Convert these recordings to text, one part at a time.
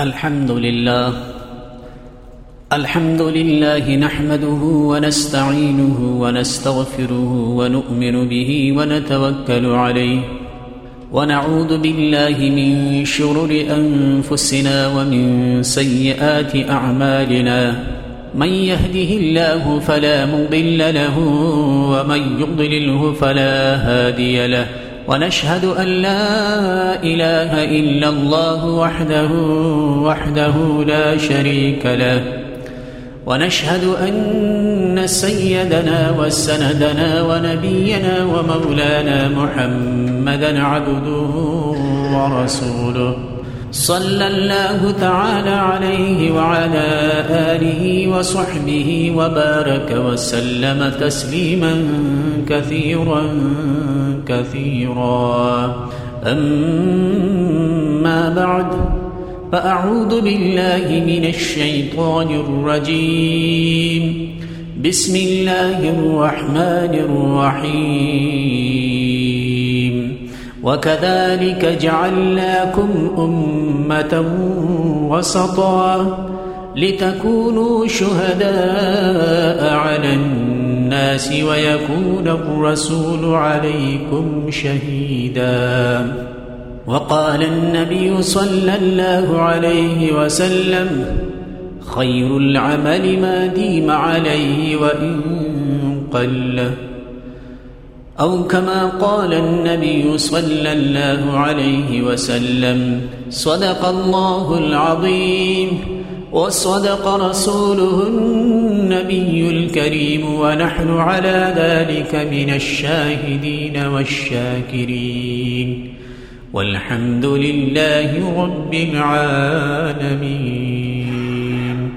الحمد لله نحمده ونستعينه ونستغفره ونؤمن به ونتوكل عليه ونعوذ بالله من شرور أنفسنا ومن سيئات أعمالنا من يهده الله فلا مضل له ومن يضلله فلا هادي له ونشهد أن لا إله إلا الله وحده لا شريك له ونشهد أن سيدنا وسندنا ونبينا ومولانا محمدا عبده ورسوله صلى الله تعالى عليه وعلى آله وصحبه وبارك وسلم تسليما كثيرا أما بعد فأعوذ بالله من الشيطان الرجيم بسم الله الرحمن الرحيم وكذلك جعلناكم أمة وسطا لتكونوا شهداء على الناس ويكون الرسول عليكم شهيدا وقال النبي صلى الله عليه وسلم خير العمل ما ديم عليه وإن قل أو كما قال النبي صلى الله عليه وسلم صدق الله العظيم وصدق رسوله النبي الكريم ونحن على ذلك من الشاهدين والشاكرين والحمد لله رب العالمين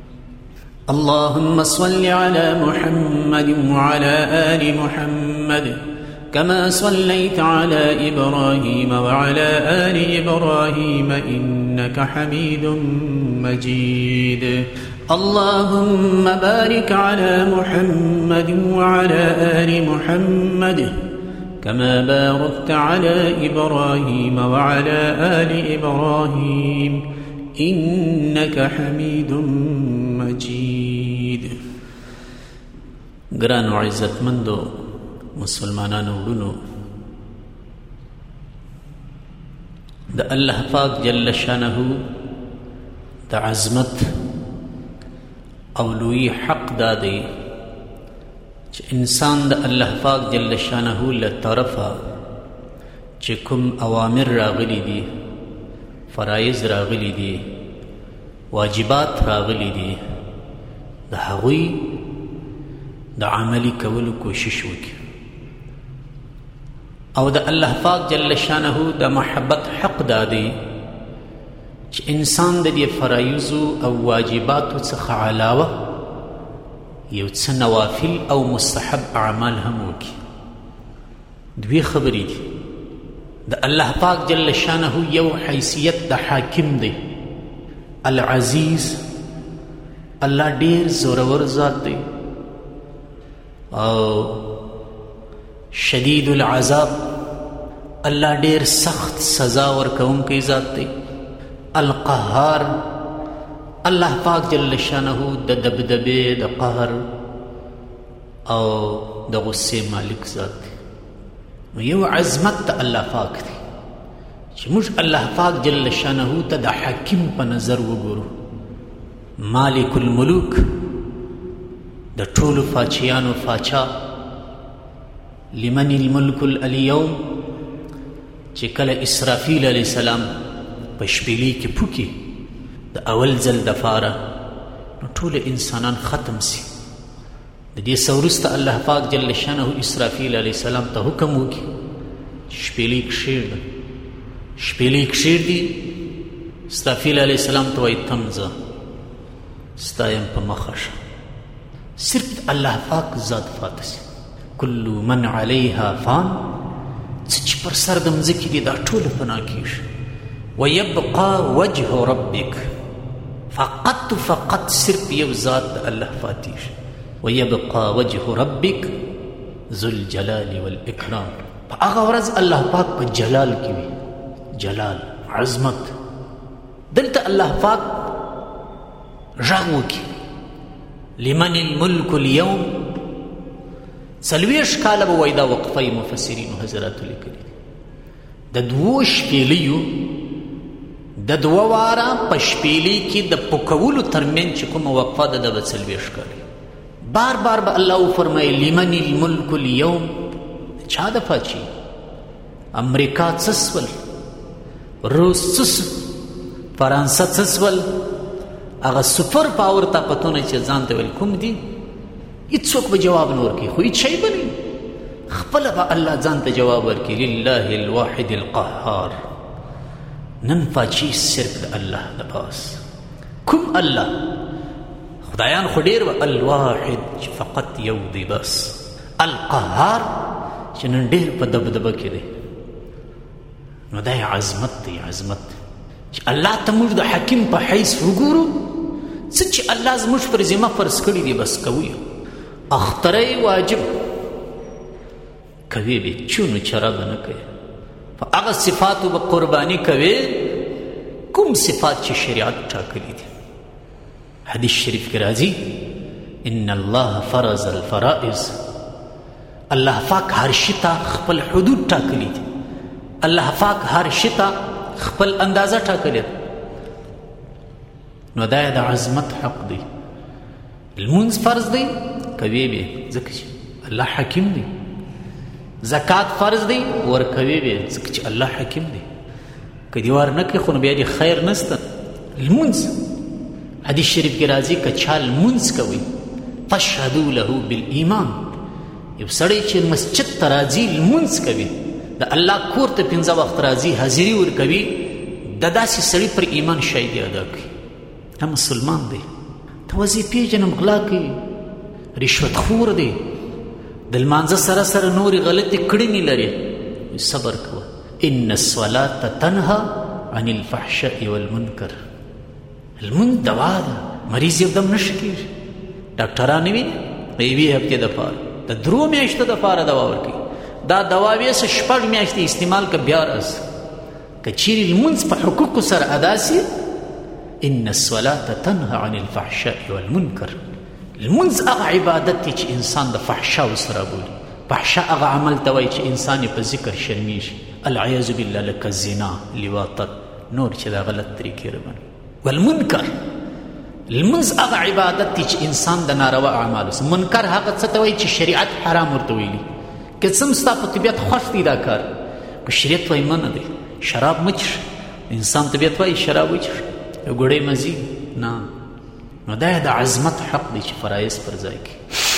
اللهم صل على محمد وعلى آل محمد كما صليت على إبراهيم وعلى آل إبراهيم إنك حميد مجيد اللهم بارك على محمد وعلى آل محمد كما باركت على إبراهيم وعلى آل إبراهيم إنك حميد مجيد گران و عزت مندو مسلمانانو ورونو د الله پاک جل شانه د عظمت او لوی حق دادی چې انسان د الله پاک جل شانه له طرفه چې کوم اوامر راغلي دي فرایض راغلي دي واجبات راغلي دي د هغوی د عملی کولو کوشش وکړي او د الله پاک جل شانه د محبت حق دادی چې انسان د دې فرایض او واجباتو څخه علاوه یو څه نوافل او مستحب اعمال هم وکړي دوی خبرې دي د الله پاک جل شانه یو حیثیت د حاکم دی العزیز الله ډیر زورور ذات دی او شدید العذاب الله ډیر سخت سزا ورکوونکی ذات دی القهار الله پاک جل شانه د دبدبه د قهر او د غصه مالک ذات دی یو عظمت د الله پاک دی چې موږ الله پاک جل شانه ته د حکیم په نظر وګورو مالک الملوک د ټولو فاچیانو فاچا لمن الملک اليوم چې کله اسرافیل علیه السلام په شپېلۍ کې پوکي د اول ځل دپاره نو ټول انسانان ختم سي د دې څه وروسته الله پاک جل شانه اسرافیل علیه السلام ته حکم وکړي شپېلۍ کښېږده شپېلۍ کښېږدي اسرافیل علیه السلام ته وایي تم ځه ستا یم په مخه شه صرف الله پاک ذات پاتې سي کل من علیها فان څه چې پر سر د مځکې دي دا ټول فنا کېږي ویبقى وجه ربک فقط صرف یو ذات د الله پاتې شي ويبقى وجه ربك ذو الجلال والإكرام. هغه ورځ الله پاک په جلال کې وي، جلال، عظمت، دلته الله پاک غږ وکړي لمن الملک اليوم. 40 کاله به وایي دا وقفه مفسرینو حضراتو لیکلي د 2 شپېلیو د 2 واره په شپېلۍ کې د پکولو ترمنځ چې کومه وقفه ده د به 40 کاله بار بار به الله وفرمایي لمن الملک اليوم. چا د پاچي امریکا څه سول، روس څه سول، فرانسه څه سول، هغه سپر پاور طاقتونه چې ځان ته ویل کوم دي هیڅوک به جواب نه ورکوي، خو هیڅ شی به نه خپله به الله ځان ته جواب ورکوي. لله الواحد القهار. نن پاچي صرف د الله د پاس. کوم الله؟ خدایان خو ډېر وه، الواحد چې فقط یو دی بس، القهار چې نن ډېر په دبدبه کې دی. نو دا عظمت دی، عظمت چې الله ته موږ د حکیم په حیث وګورو. څه چې الله زموږ پر ذمه فرض کړي دي بس کوو. اختره واجب کوي به چونو چرا به نه کوي. په هغه صفاتو به قرباني کوي کوم صفات چې شریعت ټاکلي دي. حدیث شریف کې راځي ان الله فرض الفرائض. الله پاک هر شي ته خپل حدود ټاکلي دي. الله پاک هر شي ته خپل اندازه ټاکلې ده. نو دا د عظمت حق دی. لمونځ فرض دی کوي به ځکه چې الله حکیم دی. زکات فرض دی ورکوي به ځکه چې الله حکیم دی. که دې ور نه کړي خو نو بیا دې خیر نسته. لمونځ حدیث شریف کې راځي که چا لمونځ کوي فاشهدوا له بالایمان. یو سړی چې مسجد ته راځي لمونځ کوي، د الله کور ته 5 وخت راځي، حاضري ورکوي، د داسې سړي پر ایمان شاهدي ادا کوي. دا مسلمان دی. ته وظیفې جنم غلا کوي، رشوت خور دی، د لمانځه سره سره نورې غلطې کړنې لري، صبر کوه. ان الصلاة تنهى عن الفحشاء والمنکر. لمونځ دوا ده. مریض یو دم نشه کېږي، ډاکټران وي د 1 هفتې دپاره د 3 میاشتو دپاره دوا ورکوي. دا دوا ویسه 6 میاشتې استعمال که بیا راځي. که چیرې لمونځ په حقوقو سره ادا سي ان الصلاة تنهى عن الفحشاء والمنکر. لمونځ هغه عبادت دی چې انسان د فحشاو سره بولي. فحشا هغه عمل ته وایي چې انسان یې په ذکر شرمیږي. العیاذ بالله لکه زنا، لواطت، نور چې دا غلط طریقې روان. والمنکر لمونځ هغه عبادت دی چې انسان د ناروا اعمالو سره. منکر هغه څه ته وایي چې شریعت حرام ورته ویلي. که څه ستا په طبیعت خوښ دی دا کار، که شریعت وایي منع دی. شراب مه څښه، انسان طبیعت وایي شراب وڅښه، یو ګړۍ مزي نه. نو دا د عظمت حق دی چې فرایض پر ځای کړي.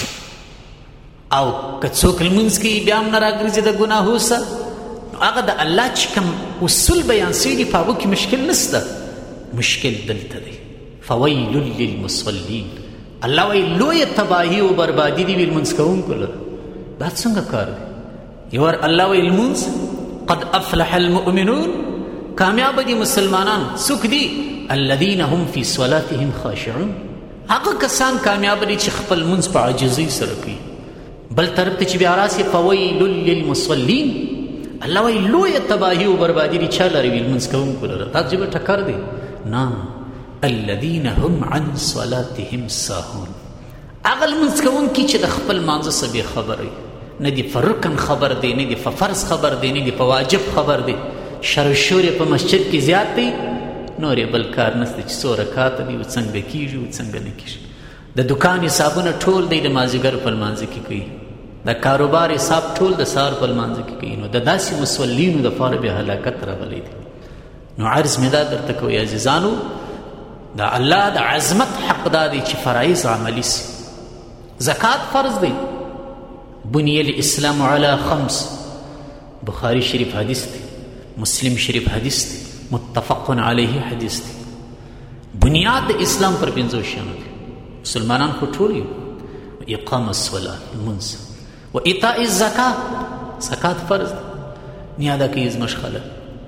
او که څوک لمونځ کوي بیا هم نه راګرځي د ګناهو سره، نو هغه د الله چې کوم اصول بیان سوي دي په هغو کې مشکل نشته. مشکل دلته دی فویل للمصلین. الله وایي لویه تباهي او بربادي دي وي لمونځ کوونکو لره. دا څنګه کار دی؟ یو وار الله وایي لمونځ قد افلح المؤمنون. کامیاب دي مسلمانان. څوک دي؟ الذين هم في صلاتهم خاشعون. هغه کسان کامیاب دي چې خپل لمونځ په عاجزۍ سره کوي. بل طرف ته چې بیا راسي فویل للمصلین، الله وایي لویه تباهي او بربادي دي چا لره وي لمونځ کوونکو لره. دا عجیبه ټکر دی. نه، الذين هم عن صلاتهم ساهون. هغه لمونځ کوونکي چې د خپل لمانځه څه بې خبره وي، نه دي په رکن خبر دی، نه دي په فرض خبر دی، نه دي په واجب خبر دی. شر و شور په مسجد کې زیات دی، نور یې بل کار نشته چې څو رکعاته دي او څنګه کېږي او څنګه نه کېږي. د دکان حسابونه ټول دی د مازدیګر په لمانځه کې کوي. د کاروبار حساب ټول د سهار په لمانځه کې کوي. نو د داسې مصلینو دپاره بیا هلاکت راغلی دی. نو عرض مې دا درته کوي عزیزانو، دا الله د عظمت حق دا دی چې فرایض عملي سي. زکات فرض دی. بنی الاسلام علی 5. بخاری شریف حدیث دی، مسلم شریف حدیث دی، متفق علیه حدیث دی. بنیاد د اسلام پر 5 شیانو دی. مسلمانان خو ټول یو. اقام الصلاة لمونځ، و ایتاء الزکات، زکات فرض دی. نه ادا کوي زموږ خلک.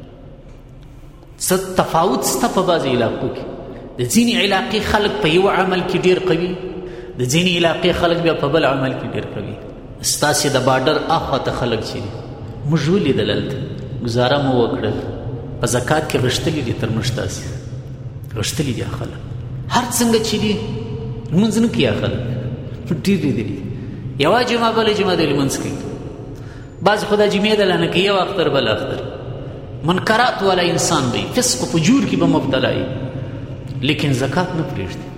څه تفاوت شته په بعضې علاقو کې. د ځینې علاقې خلک په یو عمل کې ډېر قوي، د ځینې علاقې خلک بیا په بل عمل کې ډېر قوي. ستاسې د بارډر اخواته خلک چې دي موږ ولیدل هلته ګزاره مو وکړل، په زکات کې غښتلي دي تر موږ تاسې. غښتلي دي خلک هر څنګه چې دي لمونځ نه کوي خلک ډېر دي یوه جمعه بله جمعه د لمونځ کوي بعض خو دا جمعې دله نه کوي یو اختر بل اختر منکرات والا انسان دی فسق و فجور کې به مبتلا وي لیکن زکات نه پرېږدي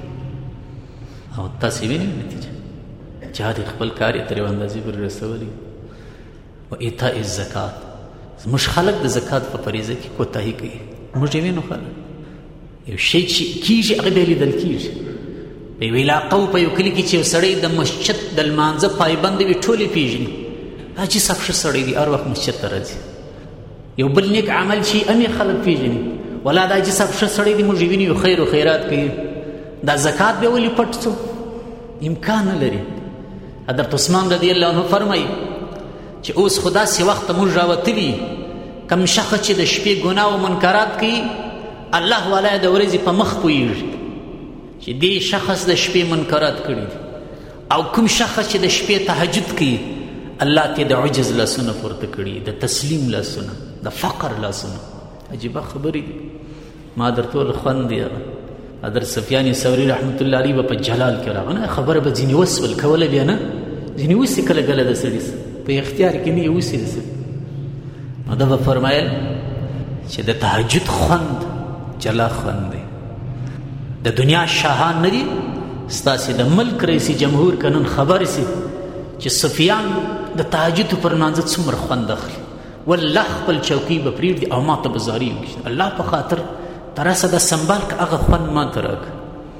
او تاسې وینئ نتیجه چې هغه خپل کار یې تر یوه اندازې پورې رسولی و ایتاء الزکات زموږ خلک د زکات په فریضه کې کوتاهي کوي موږ یې وینو خلک یو شی چې کېږي هغه بیا لیدل کېږي په یوه علاقه و په یو کلي کې چې یو سړی د مسجد د لمانځه پایبند وي ټول یې پېژني حاجي صاحب ښه سړی دی هر وخت مسجد ته راځي یو بل نیک عمل شي هم یې خلک پېژني ولا دا حاجي صاحب ښه سړی دی موږ یې وینو خیر و خیرات کوي دا زکات بیا ولې پټ څو امکان نه لري حضرت عثمان رضی الله عنه فرمایي چې اوس خو داسې وخت ته موږ راوتلي کم شخص چې د شپې ګناه او منکرات کوي الله والا د ورځې په مخ پوهېږي چې دې شخص د شپې منکرات کړي او کوم شخص چې د شپې تهجد کوي الله ته د عجز لاسونه پورته کړي د تسلیم لاسونه د فقر لاسونه عجیبه خبرې دي ما درته ویل خوند دی حضرت سفیان ثوری رحمت الله علیه به په جلال کې راغله خبره به ځینې وسول کوله بیا نه ځینې وسې کله کله د سړي په اختیار کې نه یې وسې د سړي نو ده به فرمایل چې د تهجد خوند جلا خوند دی د دنیا شاهان نه دي ستاسې د ملک رئیس جمهور که نن خبر سي چې سفیان د تهجد پر لمانځه څومره خوند اخلي والله خپل چوکۍ به پرېږدي او ما ته به زاري وکړي الله په خاطر تراسه د سنبال که هغه خوند ما ته راکړه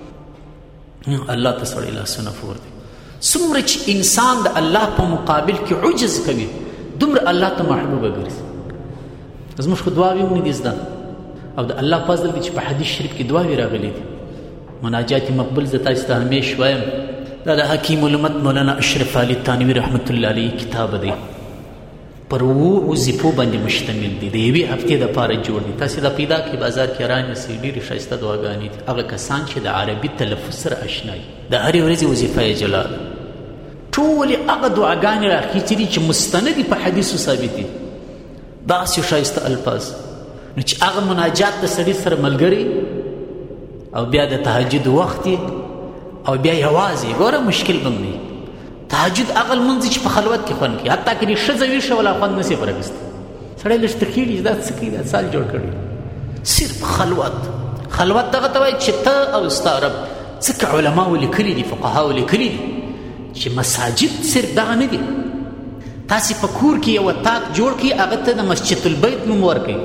الله ته سړی لاسونه فور دی څومره چې انسان د الله په مقابل کې عجز کوي دومره الله ته محبوبه ګرځي زموږ خو دعاوې هم نه دي زده او د الله فضل دی چې په حدیث شریف کې دعاوې راغلي دي مناجات مقبول زه تاسو ته همیش وایم دا د حکیم الامت مولانا اشرف علي تانوي رحمت الله علیه کتاب دی پر وظیفو باندې مشتمل دی د یوې هفتې دپاره جوړ دی تاسې دا پیدا کړئ بازار کې رانیسئ ډېرې ښایسته دعاګانې دي هغه کسان چې د عربي تلفظ سره اشنا وي د هرې ورځې وظیفه یې جلا ده ټولې هغه دعاګانې راخیستې دي چې مستندې په حدیثو ثابت دي داسې ښایسته الفاظ نو چې هغه مناجات د سړي سره ملګری او بیا د تهجد وخت او بیا یوازې ګوره مشکل به هم نه تهجد هغه لمونځ چې په خلوت کې خوند کوي حتی که دې ښځه ویښه ولا خوند نه شي پراخیستی سړی لږ تخیلي چې دا څه کوي دا سال جوړ کړی صرف خلوت دغه ته وایي چې ته او ستا رب ځکه علماو لیکلي دي فقهاو لیکلي دي چې مساجد صرف دغه نه دي تاسې په کور کې یو اتاق جوړ کړي هغه ته د مسجد البیت نوم ورکړئ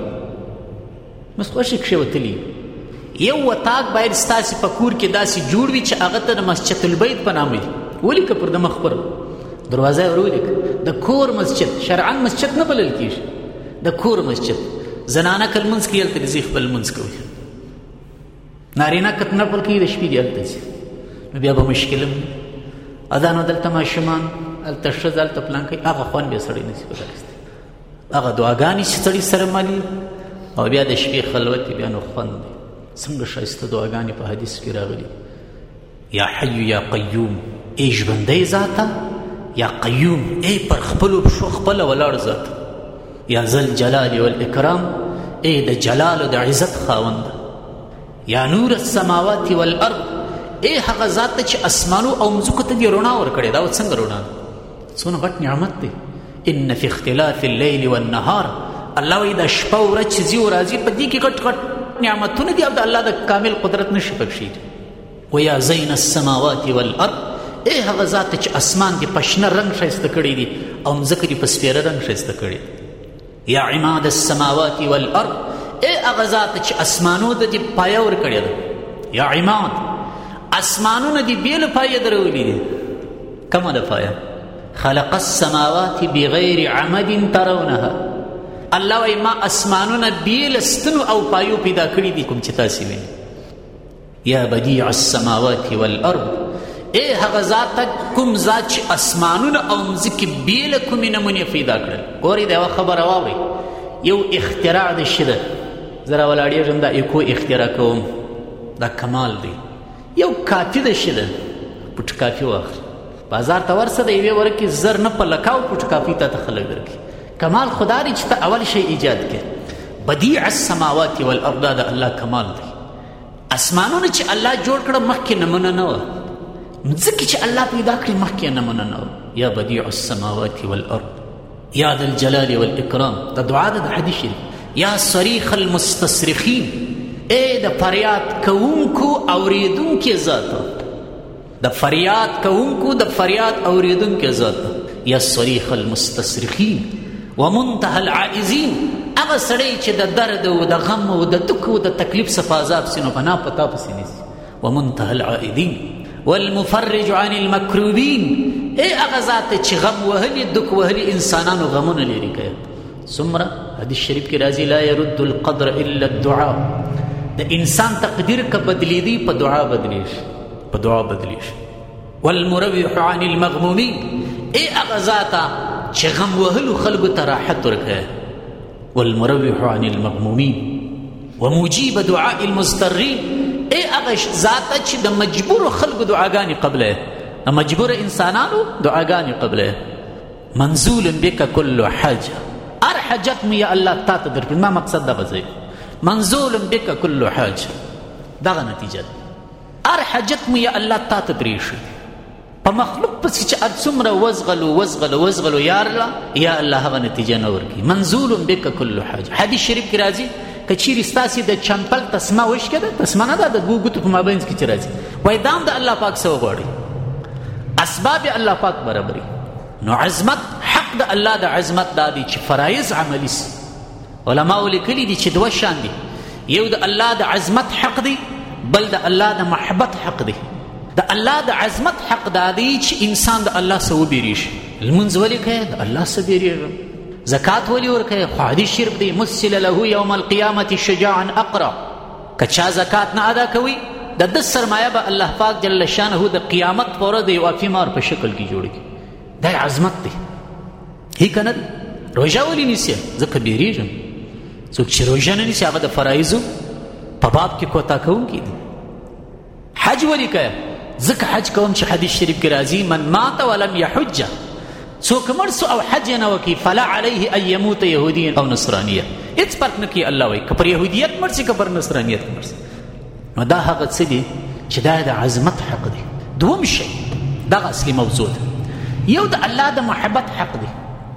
مس خوښې کښېوتلي یو اتاق باید ستاسې په کور کې داسې جوړ وي چې هغه ته د مسجد البیت په نام وي ولیکه پر د مخ پر دروازه یې ولیکه د کور مسجد شرعا مسجد نه بلل کېږي د کور مسجد زنانه که لمونځ کوي هلته ځي خپل لمونځ کوي نارینه که نفل کوي د شپې دې هلته ځي نو بیا به مشکل هم اذان دلته ماشومان هلته ښځه هلته پلان کوي هغه خوند بیا سړی نه شي په اخیستی هغه دعاګانې چې سړي سره مالي او بیا د شپې خلوت بیا نو خوند دی څنګه ښایسته دعاګانې په حدیث کې راغلي یا حی یا قیوم ای ژوندی ذاته یا قیوم ای پر خپلو پښو خپله ولاړ ذاته یا ذل جلال والاکرام ای د جلال او د عزت خاونده یا نور السماوات والارض ای هغه ذات ته چې اسمانو او مځکو ته دې رڼا ورکړې دا څنګه رڼا څونه غټ نعمت دی ان فی اختلاف الليل والنهار الله وایي د شپه او ورځ چې ځي او راځي په دې کې غټ نعمتونه دي او د الله د کامل قدرت نه شي پکښې و یا زین السماوات والارض ای هغه ذات چې اسمان دې په شنه رنګ ښایسته کړی دي او مځکه دې په سپېره رنګ ښایسته کړی یا عماد السماوات والارض ای هغه ذات چې اسمانو ته دې پایه ورکړې ده یا عماد اسمانونه دې بېله پایه درولي دي کومه ده پایه خلق السماوات بغیر عمد ترونها الله وایي ما اسمانونه بېله ستنو او پایو پیدا کړي دي کوم چې تاسې وینئ یا بدیع السماوات والارض ای هغه ذات کوم ذات چې اسمانونه او مځکې بېله کومې نمونې پیدا کړل ګورئ دا یوه خبره واورئ یو اختراع د شي ده زه راولاړېږم دا ایکو اختراع کوم دا کمال دی یو کافي د شي ده پټ کافي واخله بازار ته ورسه د یوې ورکې زر نه په لکاو پټ کافي تا ته خلک درکړي کمال خدا دی چې ته اول شی ایجاد کړې بدیع السماوات والارض دا د الله کمال دی اسمانونه چې الله جوړ کړه مخکې نمونه نه وه، ځکه چې الله پیدا کړي مخکې نمونه نه وه. یا بدیع السماوات والارض یا ذا الجلال والاکرام. دا دعا ده د حدیث شریف. یا صریخ المستصرخین، ای د فریاد کوونکو اوریدونکي ذاته، د فریاد کوونکو د فریاد اوریدونکي ذاته. یا صریخ المستصرخین ومنتهى العائزین، هغه سړی چې د درد او د غم او د دک او د تکلیف څخه عذاب سي نو پناه پتا پسې نیسي. ومنتهى العائدین والمفرج عن المکروبین، ای هغه ذات چې غم وهلي دک وهلي انسانانو غمونه لري کوي. څومره حدیث شریف کې راځي لا يرد القدر الا الدعاء، د انسان تقدیر که بدلیدي په دعا بدلیږي، په دعا بدلیږي. والمروح عن المغمومین، ای هغه ذاته چې غم وهلو خلکو ته راحت ورکوي. والمروح عن المغمومین ومجيب دعاء المضطرین، ای هغه ذاته چې د مجبورو خلکو دعاګانې قبلوي، د مجبور انسانانو دعاګانې قبلوي. منزول بک کل حاجه، هر حاجت مو یا الله تا ته درکړي. ما مقصد دغه ځای منزول بک کل حاجه، دغه نتیجه ده. هر حاجت مو یا الله تا ته پرېښي. په مخلوق پسې چې هر څومره وزغلو یا الله هغه نتیجه نه ورکوي. منزول بک کل حاجه. حدیث شریف کې راځي که چیرې ستاسې د چمپل تسمه وشکه ده، تسمه نه ده د دوو ګوتو په مابینځ کې چې راځي، وایي دا هم د الله پاک څه وغواړي، اسباب الله پاک برابري. نو عظمت حق د الله د عظمت دا دی چې فرایض عملي سي. علماو لیکلي دي چې دوه شان دي، یو د الله د عظمت حق دی، بل د الله د محبت حق دی. د الله د عظمت حق دا دی چې انسان د الله څه وبېرېږي. لمونځ ولې کوي؟ د الله څه بېرېږم. زکات ولې ورکوي؟ خو حدیث شریف دی مثل له یوم القیامة شجاعا اقرا، که چا زکات نه ادا کوي د ده سرمایه به الله پاک جل شانه د قیامت په ورځ د یو افیمار په شکل کې جوړ کړي. دا عظمت دی. هی که نه ده؟ روژه ولې نیسي؟ ځکه بېرېږم. څوک چې روژه نه نیسي هغه د فرایضو په باب کې کوتا کوونکی دی. حج ولې کوي؟ ځکه حج کوم چې حدیث شریف کې راځي من مات ولم یحج، څوک مړ سو او حج نه وکړي فلا علیه ان یموت یهودیا او نصرانیه، هېڅ فرق نه کوي. الله وایي که پر یهودیت مړ سي که پر نصرانیت مړ سي. نو دا هغه څه دي چې دا د عظمت حق دی. دوم شی دغه اصلي موضوع ده. یو د الله د محبت حق دی.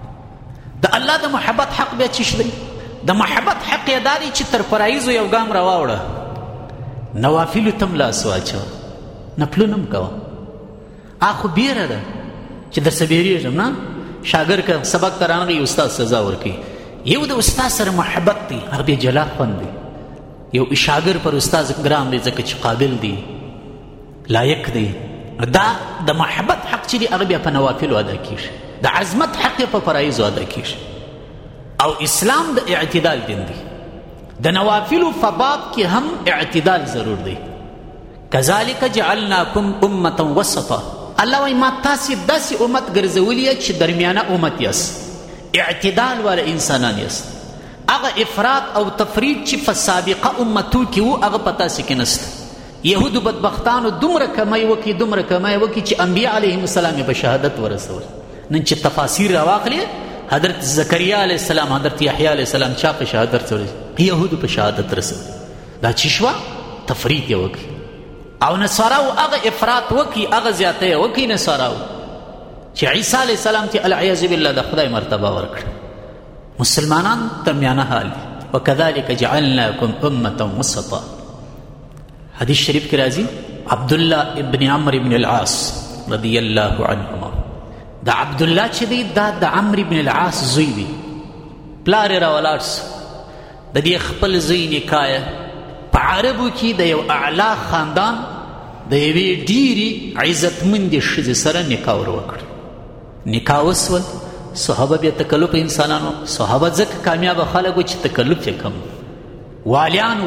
د الله د محبت حق بیا څه دی؟ د محبت حق یې دا دی چې تر فرایضو یو ګام راواوړه، نوافلو ته م لاس واچوه، نفلونه م کوه. خو بیره ده چې درڅه بیریږم نه. شاګرد که سبق ته رانغی استاد سزا ورکوي. یو د استاد سره محبت دی، هغه بیا جلا خوند دی. یو شاګرد پر استاد ګران دی ځکه چې قابل دی، لایق دی. دا د محبت حق چې دی هغه بیا په نوافلو ادا کیږي، د عظمت حق په فرایضو ادا کیږي. او اسلام د اعتدال دین دی. د نوافلو په باب کې هم اعتدال ضرور دی. کذالک جعلناکم امة وسطا، الله وایي ما تاسې داسې امت ګرځولي چې درمیانه امت یاست، اعتدال والا انسانان یاست. هغه افراط او تفرید چې په سابقه امتو کې وو هغه په تاسې کې نسته. یهودو بدبختانو دومره کمای وکړي چې انبیا علیهم السلام یې په شهادت ورسول. نن چې تفاسیر راواخلې حضرت زکریا علیه السلام، حضرت یحیی علیه السلام چا په شهادت ورسول؟ یهودو په شهادت رسول. دا چې شوه تفرید یې وکړي. او نصاراو هغه افراط وکړي، هغه زیاتی وکړي نصاراو چې عیسی علیه السلام ته العیاذ بالله د خدای مرتبه ورکړه. مسلمانان درمیانه حال دي. وکذلک جعلناکم امة وسطا. حدیث شریف کې راځي عبدالله ابن عمرو ابن العاص رضی الله عنهما، دا عبدالله چې دی دا د عمرو ابن العاص زوی دی. پلار یې راولاړ سو، د دې خپل زوی نکاح په عربو کې د یو اعلی خاندان د یوې ډیرې عزتمندې ښځې سره نکاح ور وکړ. نکاح وسول. صحابه بیا تکلف انسانانو، صحابه ځکه کامیابه خلک و چې تکلف یې کم. والیان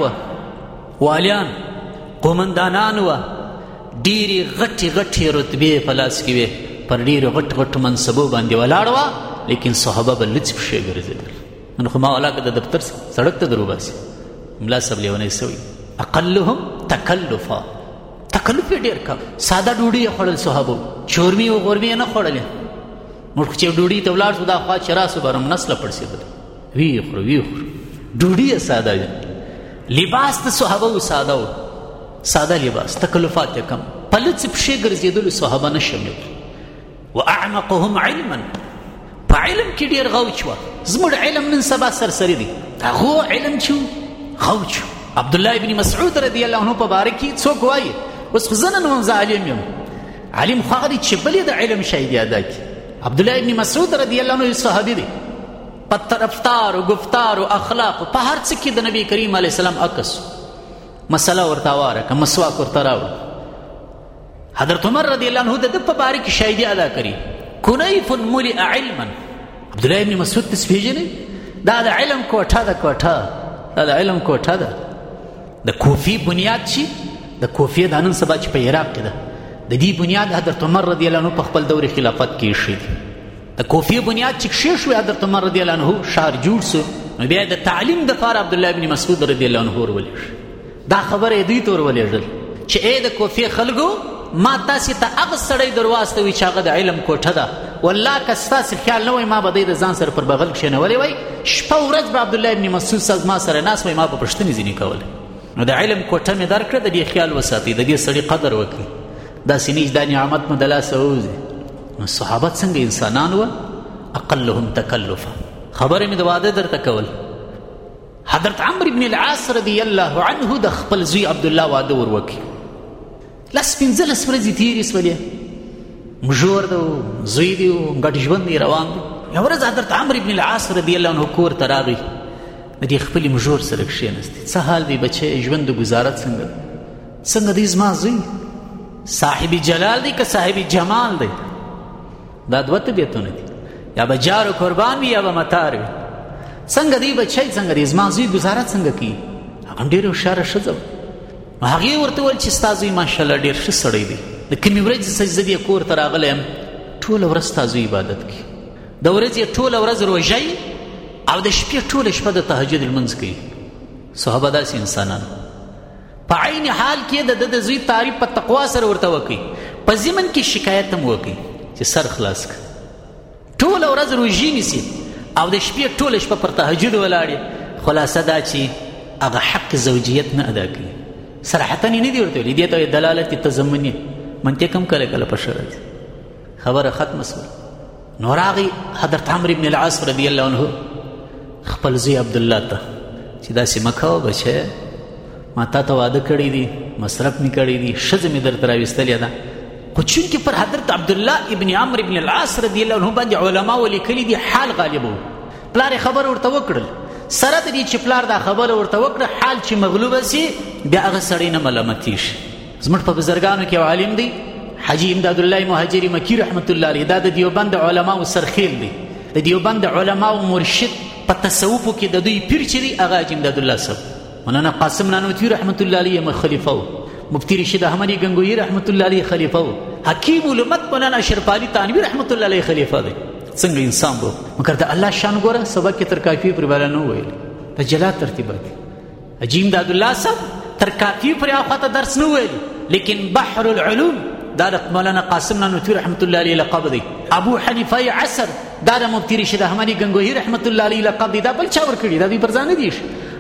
قومندانان و، ډیرې غټې رتبې په لاس کې وې، پر ډیرو غټ منصبو باندې ولاړ وه، لیکن صحابه به لڅ پښې ګرځېدل. نن خو ما ولاکه د دفتر سړک ته در وباسي، ملا صاحب لیونی سوی اقلهم تکلفا، تکلف یې ډېر کم. ساده ډوډۍ یې خوړل صحابو، چورمي و غورمي یې نه خوړلې. موږ چې ډوډۍ ته ولاړ شو دا خوا چې راسو برم نسله پړسېدل، ویې خورو ډوډۍ یې ساده وي. لباس د صحابو ساده و، ساده لباس، تکلفات یې کم، په لڅ پښې ګرځېدلو صحابه نه شمیرل. واعمقهم علما، په علم کې ډېر غوچ وه. زموږ علم نن سبا سرسري دی، هغو علم چې غوچ. عبدالله ابن مسعود رضی الله عنه په باره کې څوک وایي اوس خو زه نن هم زه عالم یم، عالم خو هغه دی چې بل یې د علم شاهدي ادا کړي. عبدالله ابن مسعود رضی الله عنه صحابي دی، په رفتار و گفتار و اخلاق په هر څه کې د نبی کریم علیه السلام عکس. مسله ورته واره که مسواک ورته راوړه. حضرت عمر رضی الله عنه د ده په باره کې شاهدي ادا کړي. کنیف ملئ علما. عبدالله ابن مسعود ته پیژنئ؟ دا د علم کوټه ده، کوټه دا د علم کوټه ده. د کوفي بنیاد چې د کوفي دا نن سبا چې په عراق کې ده، د دې بنیاد حضرت عمر رضی الله عنه په خپل دور خلافت کې ایښی دی. د کوفي بنیاد چې کښېښوی حضرت عمر رضی الله عنه ښار جوړ سو، نو بیا د تعلیم دپاره عبدالله ابن مسعود رضی الله عنه ورولېږه. دا خبره یې دوی ته ورولېږل چې ای د کوفي خلکو، ما تاسې ته هغه سړی در واستوي چې هغه د علم کوټه ده. والله که ستاسې خیال نه وای ما به دی د ځان سره پر بغل کښېنولی وای، شپه ورځ به عبدالله ابن مسعود صاحب ما سره ناست وای، ما به پوښتنې ځینې کولې. نو د علم کوټه مې درکړه، د دې خیال وساتئ، د دې سړي قدر وکړئ، داسې نه چې دا نعمت مو د لاسه ووځي. نو صحابه څنګه انسانان وه؟ اقلهم تکلفا. خبره مې د واده درته کول. حضرت عمرو بن العاص رضی الله عنه د خپل زوی عبدالله واده وروکړي. 15 ورځې تېرې شولې، مژور دی، زوی دی، ګډ ژوند یې روان دی. یوه ورځ حضرت عمرو بن العاص رضی الله عنه کور ته راغی، د دې خپلې مژور سره کښېنستی. څه حال دی بچی؟ ژوند د ګزارت څنګه دی؟ زما زوی صاحب جلال دی که صاحب جمال دی؟ دا دوه طبیعتونه دي، یا به جار و قربان وي یا به متار وي. څنګه دی بچی؟ څنګه دی زما زوی؟ ګزارت څنګه کوي؟ هغه ډېره هوښیاره ښځه وه. هغې ورته وویل چې ستا زوی ماشاءالله ډېر ښه سړی دی، د کومې ورځې څه زه دې کور ته راغلی یم ټوله ورځ ستا زوی عبادت کوي، د ورځې ټوله ورځ روژه او د شپې ټوله شپه د تهجد لمونځ کوي. صحابه داسې انسانان په عین حال کې د ده د زوی تعریف په تقوا سره ورته وکړي، په ضمن کې شکایت هم وکړي چې سر خلاص کړه. ټوله ورځ روژې نیسي او د شپې ټوله شپه پر تهجد ولاړې. خلاصه دا چې هغه حق زوجیت نه ادا کوي. صراحتا یې نه دي ورته ویلي، دې ته دلالت تضمني منطق هم کله کله په شرع راځي. خبره ختمه شوه. نو راغی حضرت عمرو بن العاص رضی الله عنه خپل زوی عبدالله ته چې داسې مه کوه بچی، ما تا ته واده کړی دی، مصرف مې کړی دی، ښځه مې درته راویستلې ده. خو چونکې پر حضرت عبدالله ابن عمرو بن العاص رضی الله عنه باندې علماو لیکلي دي حال غالب و. پلار یې خبر ورته وکړل، سره د دې چې پلار دا خبره ورته وکړه، حال چې مغلوبه سي بیا هغه سړی نه ملامتېږي. زموږ په بزرګانو کې یو عالم دی حاجي امداد الله مهاجري مکی رحمت الله علیه، دا د دیوبند علماو سرخیل دی، د دیوبند علماو مرشد په تصوفو کې د دوی پیر چې دی هغه حاجي امداد الله صاحب. مولانا قاسم نانوتي رحمت الله علیه خلیفه و، مفتی رشید احمدی گنگویی رحمت الله علیه خلیفه و، حکیم الامت مولانا اشرف علي تانوی رحمت الله علیه خلیفه دی. څنګه انسان بو مگر د الله شان ګوره، سبق کې تر کافی پر بالا نه ویل، د جلا ترتیبات. حاجي امداد الله صاحب تر کافی پر اخواته درس نه ویل، لیکن بحر العلوم دا مولانا قاسم نانوتي رحمت الله علیه لقب دی. ابو حنیفه عصر دا د مفتی رشید احمدی گنگویی رحمت الله علیه لقب دی. دا بل چا ورکړي، دا دوی پر ځان نه دي.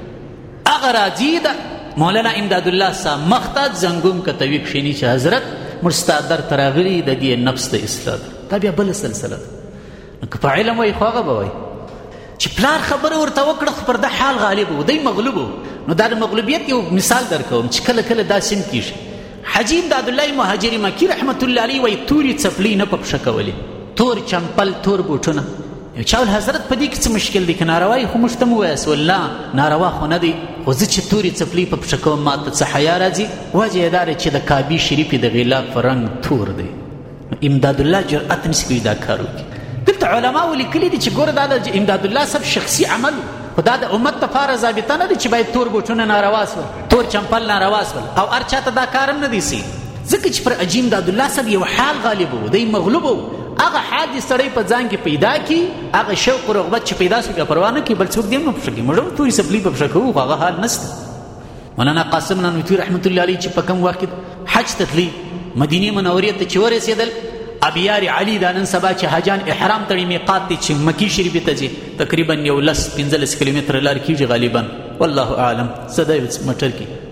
هغه راځي د مولانا امداد الله صاحب مخته زنګون کتوي کښېني چې حضرت موږ ستا در ته راغلي د دې نفس د اصلاح ده. دا بیا بله سلسله ده. نو که په علم وایي خو هغه به وایي چې پلار خبره ورته وکړه خو پر ده حال غالب و، دی مغلوب و. نو دا د مغلوبیت یو مثال در کوم چې کله کله داسې هم کېږي. حاجي امداد الله مهاجري مکی رحمت الله علیه وایي تورې څپلۍ نه په پښه کولې، تور چمپل، تور بوټونه. یو چا ویل حضرت په دې کې څه مشکل دی؟ که ناروا یې خو موږ ته مو ووایاست. ویل نه ناروا خو نه دی، خو زه چې تورې څپلۍ په پښه کوم ما ته څه حیا راځي. وجه یې دا دی چې د کعبې شریفې د غلاف رنګ تور دی. امداد الله جرأت نشي کوي دا کار وکړي. دلته علماو لیکلي دي چې ګوره دا د امداد الله صاحب شخصي عمل، خو دا د امت دپاره ضابطه نه ده چې باید تور بوټونه ناروا سول، تور چمپل ناروا سول، او هر چاته دا کار هم نه دی سي. ځکه چې پر حاجي امداد الله صاحب یو حال غالب و، دی مغلوب و. هغه حال دې سړی په ځان کې پیدا کړي، هغه شوق و رغبت چې پیدا سو بیا پروا نه کړي، بل څوک دې هم نه پښه کړي. موږ هم تورې څپلۍ په پښه کوو، خو هغه حال نشته. مولانا قاسم نانوتي رحمت الله علیه چې په کوم وخت حج ته تلي، مدینې منورې ته چې ورسېدل، ابیار علي دا نن سبا چې حاجان احرام تړي میقات دی چې مکی شریفې ته ځي، تقریبا 15 کیلومتره لار کېږي غالبا، والله اعلم. زه دا یو موټر کې دغه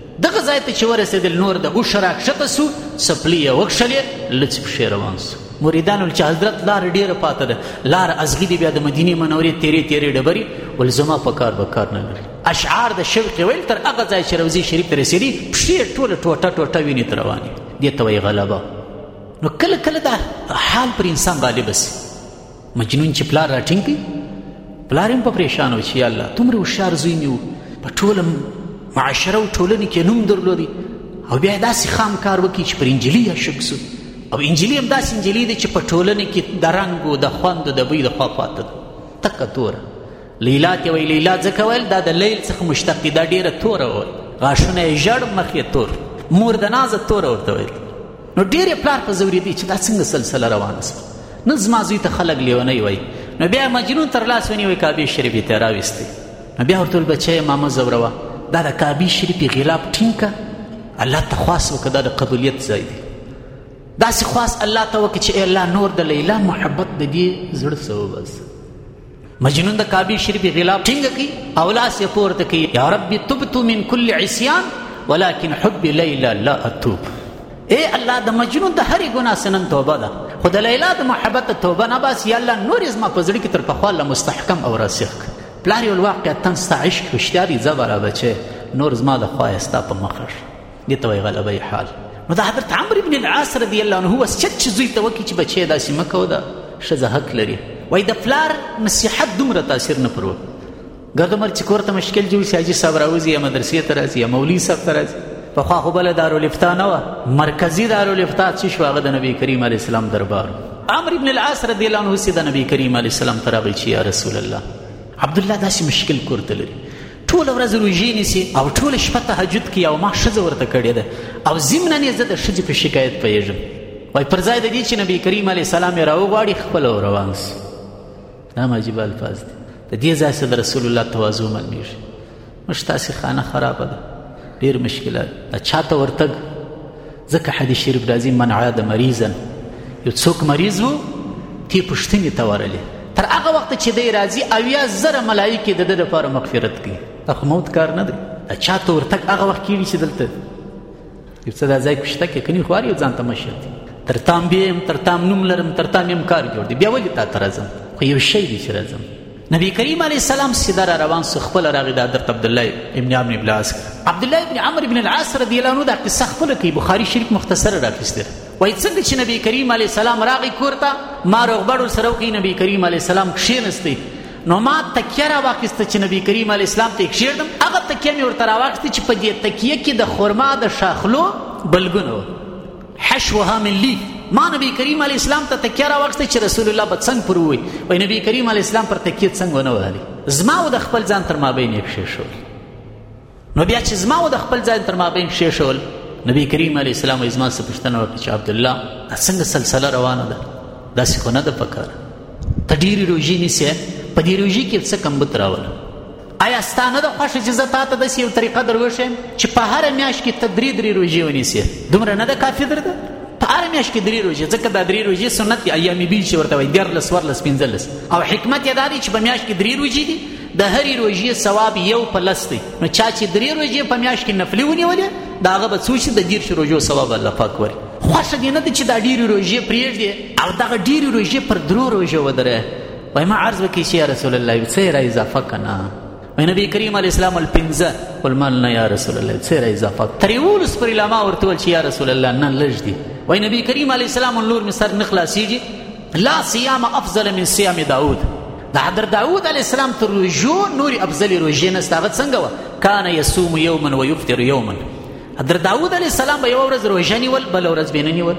ځای ته چې ورسېدل نور د اوښه راکښته سو څپلۍ یې وکښلې لڅې پښې روان سو. مریدان ول چې حضرت لاره ډېره پاته ده، لاره ازغي دي بیا د مدینې منورې تیرې ډبرې، ول زما په کار به کار نه لري. اشعار د شوق یې ویل تر هغه ځای چې روضې شریف ته رسېدي پښې ټوله ټوټه وینې ته روانې، دې ته وایي غلبه. نو کله کله دا حال پر انسان غالبه سي. مجنون چې پلار راټینګ کړي، پلار هم په پریشان و چې یا الله دومره هوښیار زوی مې و، په ټوله معاشره او ټولنې کې نوم درلودی، او بیا یې داسې خام کار وکړي چې پر انجلۍ عاشق سو. او انجلۍ هم داسې انجلۍ ده چې په ټولنې کې د رنګ و د خوند و د بوی د خوا پاته ده، تکه توره. لیلا ته وایي لیلا ځکه ویل دا د لیل څخه مشتق دي، دا ډېره توره وایي، غاښونه یې ژړ مخ یې تور، مور د نازه توره ورته ویل. نو ډېر یې پلار په ځورېدی چې دا څنګه سلسله روانه سوه، نه زما زوی ته خلک لیونی وایي. نو بیا مجنون تر لاس ونیوی کعبې شریفې ته یې راویستی. نو بیا ورته ویل بچیه ما مه ځوروه، دا د کعبې شریفې غلاف ټینګ که، الله ته خواست وکړه دا د قبولیت ځای دی. داسې خواست الله ته وکړه چې ای الله نور د لیلا محبت د دې زړه څه وباسه. مجنون د کعبې شریفې غلاف ټینګه کړي او لاس یې پورته کړي، یا ربي تبت من کل عصیان ولکن حب لیلا لا اتوب. ای الله د مجنون د هرې ګناه سنن توبه ده، خو د لیلا د محبت توبه نه باسي. یا الله نور یې زما په زړه کې تر پخوا له مستحکم او راسخ کړه. پلار یې واقعتا ستا عشق رښتیا دی، ځه بره بچی نور زما د خوا یې ستا په مخه شه. دې ته وایي غلبه حال. نو د حضرت عمرو بن العاص رضی الله عنه وصیت چې زوی ته وکړي چې بچی داسې مه کوه، دا ښځه حق لري. وایي د پلار نصیحت دومره تاثیر نه پر وکړ. ګردمر چې کور ته مشکل جوړ شي، حاجي صاحب راوځي یا مدرسې ته راځي یا مولوي صاحب ته راځي. پخوا خو بله دارالافتا نه وه، مرکزي دارالافتا څه شو، هغه د نبي کریم علیه السلام دربار. عمرو بن العاص رضی الله عنه د نبي کریم علیه السلام ته راغی چې یا رسول الله عبدالله داسې مشکل کور ته لري، ټوله ورځ روژې نیسي او ټوله شپه تهجد کوي او ما ښځه ورته کړې ده او ضمناً یې زه د ښځې په شکایت پوهېږم. وایي پر ځای د دې چې نبي کریم علیه السلام یې راوغواړي خپله روان سو. دا هم عجیبه الفاظ دي. د دې ځای سره د رسول الله تواضع معلومېږي. موږ تاسې خانه خرابه ده، ډېر مشکلات د چا ته ورتګ. ځکه حدیث شریف راځي من عاد مریضا، یو څوک مریض و تی پوښتنې ته ورلې، تر هغه وخته چې دی راځي 80,000 ملایکې د ده دپاره مغفرت کوي. دا خو موت کار نه دی. د چا ته ورتګ هغه وخت کېږي چې دلته یو څه دا ځای کې شته که کني خوار یو ځان ته مشر دی، تر تام بیم تر تام نوم لرم تر تام یم کار جوړ دی، بیا ولې تا ته راځم؟ خو یو شی دی چې راځم. نبی کریم علیه السلام سیده را روان سو، خپله راغی د حضرت عبدالله ابن عمرو بن العاص. عبدالله ابن عمرو بن العاص رضی الله عنه دا قصه خپله کوي، بخاري شریف مختصره راخیستې. وایي څنګه چې نبی کریم علیه السلام راغی کور ته، ما روغبړ ورسره وکړي، نبی کریم علیه السلام کښېنستی، نو ما تکیه راواخیسته چې نبی کریم علیه السلام ته یې کښېږدم. هغه تکیه مې ورته راواخیستې چې په دې تکیه کې د خرما د شاخلو بلګونه وه، حشوها من لیف. ما نبی کریم علیه السلام ته تکیه راواخیسته چې رسول الله به څنګه پر ووایي. وایي نبی کریم علیه السلام پر تکیه څنګه ونه وهلي، زما و د خپل ځان تر مابین یې کښېښول. نو بیا چې زما و د خپل ځان تر مابین کښېښول، نبی کریم علیه السلام وایي زما څه پوښتنه وکړه چې عبدالله دا څنګه سلسله روانه ده، داسې خو نه ده پکار، ته ډېرې روژې نیسې، په دې روژې کې څه کمبود راوله؟ آیا ستا نه ده خوښه چې زه تا ته داسې یو طریقه در وښیم چې په هره میاشت کې ته 3 روژې ونیسې؟ دومره نه ده کافي درته؟ په هره میاشت کې 3 روژې، ځکه دا 3 روژې سنت دي، ایام بیل چې ورته وایي 14 14 15. او حکمت یې دا دی چې په میاشت کې 3 روژې دي، د هرې روژې ثواب 1 دی. نو چا چې 3 روژې په میاشت کې نفلي ونیولې، د هغه به څو شي د 10 روژو ثواب الله پاک ورکړي. خوښه دې نه ده چې دا ډېرې روژې پرېږدې او دغه ډېرې روژې پر 3 روژو ودرې. وایي ما عرض وکړي چې یا رسول الله څه یې را اضافه که نه؟ وایي نبی کریم علیه السلام ول 15. ول نه یا رسول الله څه یې را اضافه؟ تر 11 پورې لا ما ورته ویل چې یا رسول الله نه لږ دي. وایي نبی کریم علیه السلام نور مې سر نه خلاصېږي. لا صیام افضل من صیام داود. د حضرت داود علیه السلام تر روژو نورې افضلې روژې نسته. هغه څنګه وه؟ کان یصوم یوما ویفطر یوما. حضرت داود علیه السلام به یوه ورځ روژه نیول، بله ورځ به نه نیول.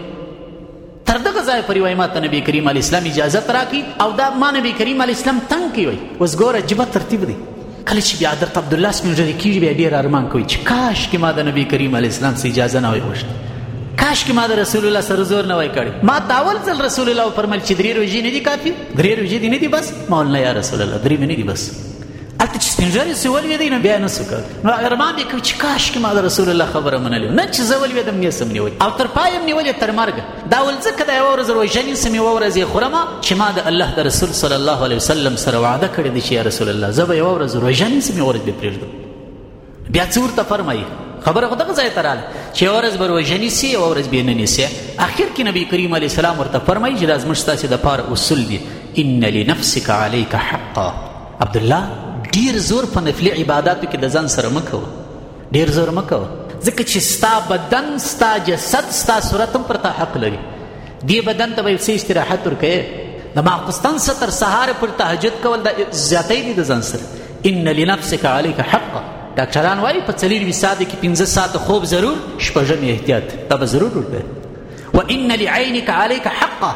تر دغه ځایه پورې وایي ما ته نبی کریم علیه السلام اجازت راکړي او دا ما نبی کریم علیه السلام تنګ کوي. وایي اوس ګوره عجیبه ترتیب دی. کله چې بیا حضرت عبدالله سپین ږیری کېږي بیا ډېر ارمان کوي چې کاش کې ما د نبی کریم علیه السلام څخه اجازه نه وای غوښتې، کاش کې ما د رسول الله سره زور نه وای کړی. ما ته اول ځل رسول الله وفرمیل چې 3 روژې نه دي کافي، 3 روژې دي نه دي بس؟ ما ویل نه یا رسول الله 3 مې نه دي بس. هلته چې سپین ږیری سې ولوېدی نو بیا یې نه سو کولی. نو ارمان یې کوي چې کاش کې ما د رسول الله خبره منلې وه، نه چې زه ولوېدم نیې سم نیولې او تر پایه م نیولې تر مرګه. دا ول ځکه دا یوه ورځ روژه نیسم، یوه ورځ یې خورم چې ما د الله د رسول صلی الله علیه وسلم سره وعده کړې ده چې یا رسول الله زه به یوه ورځ روژه نیسم، یوه ورځ به پرېږدم. بیا څه ورته فرمایي؟ خبره خو دغه ځای ته راله چې یوه ورځ به روژه نیسي یوه ورځ به یې نه نیسي. اخر کې نبي کریم علیه السلام ورته فرمایي چې دا زموږ ستاسې دپاره اصول دي. ان لنفسک علیک حقا. عبدالله ډېر زور په نفلي عباداتو کې د ځان سره مه کوه، ډېر زور مه کوه، ځکه چې ستا بدن ستا جسد ستا صورت هم پر تا حق لري. دې بدن ته به څه استراحت ورکوې، د ماخوستن څه تر سهاره پر تهجد کول دا زیاتی دي د ځان سره. ان لنفسک علیک حقا. ډاکټران وایي په 4 ساعته کې 15 ساعته خوب ضرور، شپږم احتیاط دا به ضرور ورکوې. و ان لعینک علیک حقا.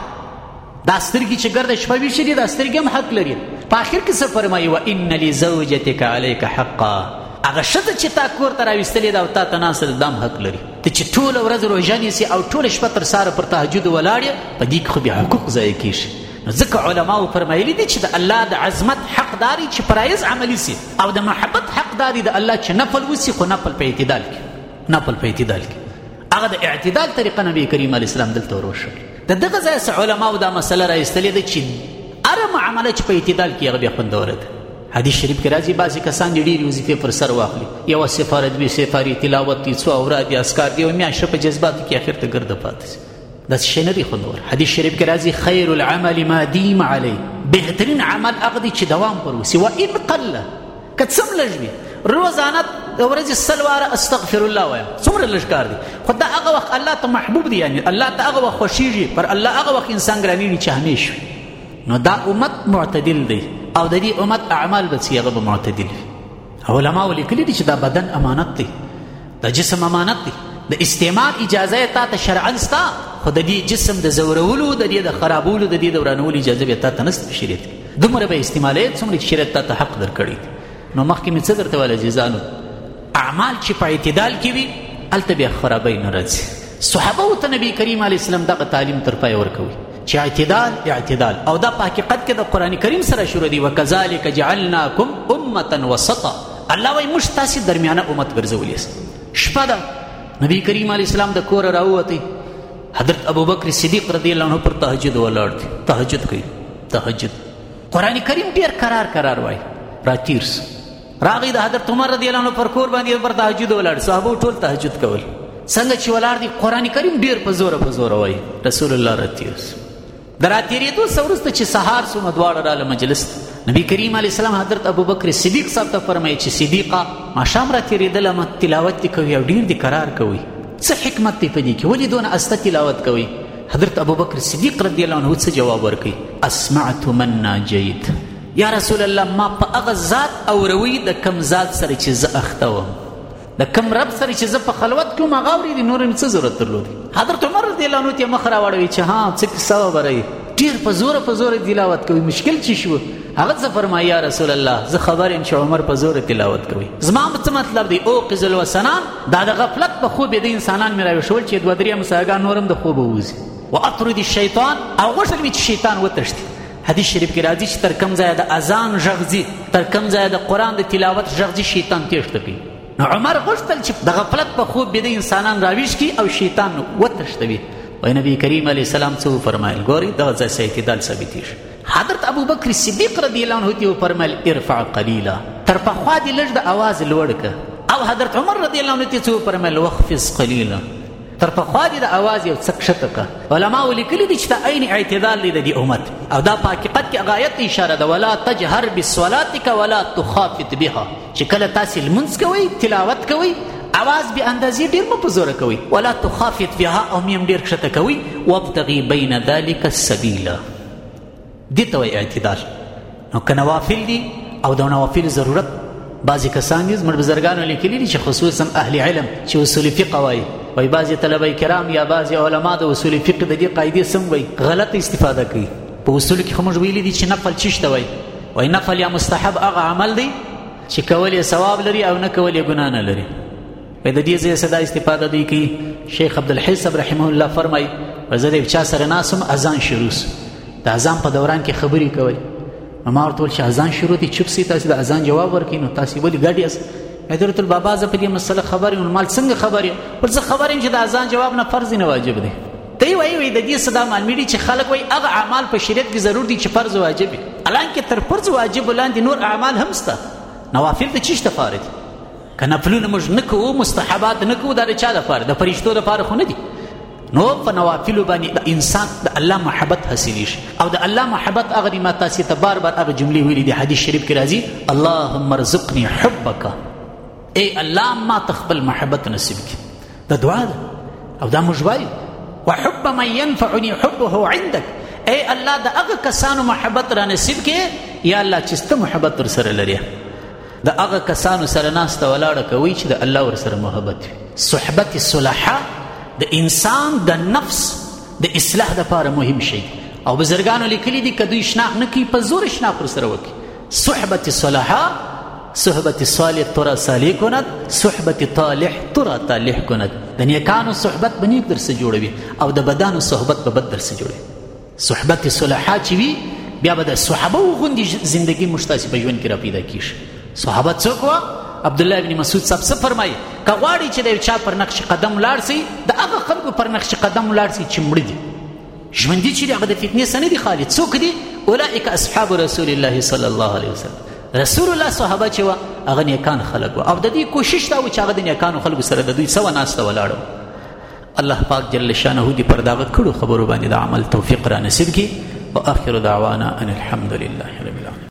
دا سترګې چې ګرده شپه ویښې دي دا سترګې هم حق لري. په آخر کې څه فرمایي؟ و ان لزوجتک علیک حقا. هغه ښځه چې تا کور ته راویستلې ده او تا ته ناسته ده دا هم حق لري. ته چې ټوله ورځ روژه نیسي او ټوله شپه تر سهاره پر تهجد ولاړ یې، په دې کې خو بیا حقوق ضایع کېږي. نو ځکه علماو فرمایلي دي چې د الله د عظمت حقدار چې فرایض عملي سي، او د محبت حقدار د الله چې نفل وسي، خو نفل په اعتدال کې، نفل په اعتدال کې. هغه د اعتدال طریقه نبي کریم علیه السلام دلته وروښودله. د دغه ځایه څه علماو دا مسله راایستلې ده چې هره معامله چې په اعتدال کې هغه بیا خوندوره ده. حدیث شریف کې راځي بعضې کسان دي ډېرې وظیفې پر سر واخلي، یوه سپاره دوې سپارې تلاوت دي، څو اوراد دي، اذکار دي، یوه میاشته په جذباتو کې اخر ته ګرده پاتې شي. داسې شی نه دی خوندور. حدیث شریف کې راځي خیر العمل ما دیم علی. بهترین عمل هغه دی چې دوام پر وسي. و ان قله، که څه هم لږ وي، روزانه د ورځې 100 واره استغفر الله وایم، څومره لږ کار دی، خو دا هغه وخت الله ته محبوب دی، یعنی الله ته هغه وخت خوښېږي، پر الله هغه وخت انسان ګرانېږي چې همیش وي. نو دا امت معتدل دی او د دې امت اعمال به څه هغه به معتدل وي. علماو لیکلي دي چې دا بدن امانت دی، دا جسم امانت دی، د استعمال اجازه یې تا ته شرعا ستا، خو د دې جسم د زورولو، د دې د خرابولو، د دې د ورانولو اجازه بیا تا ته نشته په شریعت کې. دومره به استعمالوې څومره چې شریعت تا ته حق درکړی. نو مخکې مې څه درته ویل عزیزانو، اعمال چې په اعتدال کې وي هلته بیا خرابۍ نه راځي. صحابو ته نبي کریم علیه السلام دغه تعلیم تر پایه ورکوي چې اعتدال او دا په حقیقت کې د قرآن کریم سره شروع دی. وکذلک جعلناکم امة وسطا. الله وایي موږ تاسې درمیانه امت ګرځولي یاست. شپه ده، نبی کریم علیه السلام د کوره راووتی، حضرت ابوبکر صدیق رضی الله عنه پر تهجد ولاړ دی، تهجد کوي. تهجد قرآن کریم ډېر کرار وایي. راتیر راغی د حضرت عمر رضی الله عنه پر کور باندې پر تهجد ولاړ، صحابو ټول تهجد کول. څنګه چې ولاړ دي قرآن کریم ډېر په زوره وایي. رسول الله راتیر د راتېرېدو څه وروسته چې سهار سو نو دواړه راله مجلس ته. نبی کریم علیه السلام حضرت ابوبکر صدیق صاحب ته فرمایي چې صدیقه ماښام راتېرېدله، تلاوت دې کوي او ډېر دې کرار کوي، څه حکمت دی په دې کې، ولې دونه استه تلاوت کوي؟ حضرت ابوبکر صدیق رضی الله عنه څه جواب ورکوي؟ اسمعت من ناجیت. یا رسول الله ما په هغه ذات اوروي د کم ذات سره چې زه اخته وم، د کم رب سره چې زه په خلوت کې وم هغه اورېدي، نور مې څه ضرورت درلودی؟ حضرت عمر رضی الله عنه ته مخ راواړوي چې ها څه کیسه وبرئ، ډېر په زوره تلاوت کوي، مشکل چې شو؟ هغه څه فرمایي یا رسول الله زه خبر یم چې عمر په زوره تلاوت کوي. زما څه مطلب دی؟ اوقظ الوسنان، دا د غفلت په خوب د انسانان مې راویښول چې 2-3 مساګان نور هم د خوبه ووځي. واطرد الشیطان، او غوښتل مې چې شیطان وتښتي. حدیث شریف کې راځي چې تر کوم ځایه د اذان غږ ځي، تر کوم ځایه د قرآن د تلاوت غږ ځي، شیطان تېښته کوي. نو عمر غوښتل چې د غفلت په خوب بېده انسانان راویښ کړي او شیطان وتښتوي. وایي نبي کریم علیه السلام څه وفرمایل؟ ګورئ دغه ځای څه اعتدال ثابتېږي. حضرت ابوبکر صدیق رضی الله عنه ته وفرمایل ارفع قلیلا، تر پخوا دې لږ د اواز لوړ که. او حضرت عمر رضی الله عنه ته څه وفرمایل؟ واخفض قلیلا، تر پخوا دې د اواز یو څه کښته که. علماو لیکلي دي چې دا عین اعتدال دی د دې امت، او دا په حقیقت کې غایت اشاره ده. ولا تجهر بصلاتک ولا تخافت بها، چې کله تاسې لمونځ کوئ تلاوت کوئ اواز به اندازې ډېر مه په زوره کوئ، ولا تخافت بها، او میم ډېر کښته کوئ. وابتغي بین ذلک السبیلا، دې ته وایي اعتدال. نو که نوافل دي او د نوافل ضرورت، بعضې کسان دي زموږ بزرګانو لیکلي دي چې خصوصا اهل علم چې اصول فقه وایي، وایي بعضې طلبه کرام یا بعضې علما د اصول فقه د دې قاعدې سم وایي غلطه استفاده کوي. په اصولو کې خو موږ ویلي دي چې نفل څه ته وایي؟ وایي نفل یا مستحب هغه عمل دی چې کول یې ثواب لري او نه کول یې ګناه نه لري. وایي د دې ځای څه دا استفاده دوی کوي. شیخ عبدالحی صاحب رحمه الله فرمایي زه د یو چا سره ناست وم، اذان شروع سو، د اذان په دوران کې خبرې کوئ. نو ما ورته ویل چې اذان شروع دی چوپ سئ، تاسې د اذان جواب ورکوئ، نو تاسې ولې ګډ یاست؟ حضرت البابا زه په دې مسله خبر یم. مال څنګه خبر یم؟ پر زه خبر یم چې د اذان جواب نه فرض نه واجب دی. ته یې وایي د دې څه دا معلومې دي چې خلک وایي هغه اعمال په شریعت کې ضرور دي چې فرض واجب وي، حالانکې تر فرض واجب لاندې نور اعمال هم شته. نوافل د څه شته فارغ دي، که نفلونه موږ نه کوو، مستحبات نه کوو، دا د چا دپاره؟ د فرشتو دپاره خو نه دي. نو په نوافلو باندې د انسان د الله محبت حاصلیږي، او د الله محبت هغه دی، ما تاسې ته بار بار هغه جملې ویلي دي، حدیث شریف کې راځي اللهم ارزقني حبک، ای الله ما ته خپل محبت نصیب کړي. دا دعا ده او دا موږ وایو. وحب من ينفعني حبه عندك، ای الله د هغه کسانو محبت را نصیب کړي یا الله چې سته محبت ورسره لري، د هغه کسانو سره ناسته ولاړه کوي چې د الله ورسره محبت وي. صحبت صلحا د انسان د نفس د اصلاح دپاره مهم شي، او بزرګانو لیکلي دي که دوی شناخت نه کوي په زور شناخت ورسره وکړي. صحبت صلحا صحبت صالح ترى صالح کند، صحبت طالح ترى طالح کند. د نیکانو صحبت به نیک درسه جوړوي او د بدانو صحبت به بد درسه جوړوي. صحبت صلحا چې وي بیا به د صحابه غوندې زندگی موږ تاسې په ژوند کې را پیدا کیږي. صحابت څوک وه؟ عبدالله ابن مسعود صاحب څه فرمایي؟ که غواړي چې د یو چا پر نقش قدم ولاړ سي، د هغه خلکو پر نقش قدم ولاړ سي چې مړه دي، ژوندي چې دي هغه د فتنې څخه نه دي خالي. څوک دي؟ اولئک اصحاب رسول الله صلی الله علیه وسلم. رسول الله صحابه چې وه هغه نیکان خلک وه، او د دې کوشش دا و چې هغه د نیکانو خلکو سره د دوی سوه ناسته ولاړه وه. الله پاک جل شانه دې پر دغه کړو خبرو باندې د عمل توفیق را نصیب کړي. واخر دعوانا ان الحمد لله رب العالمین.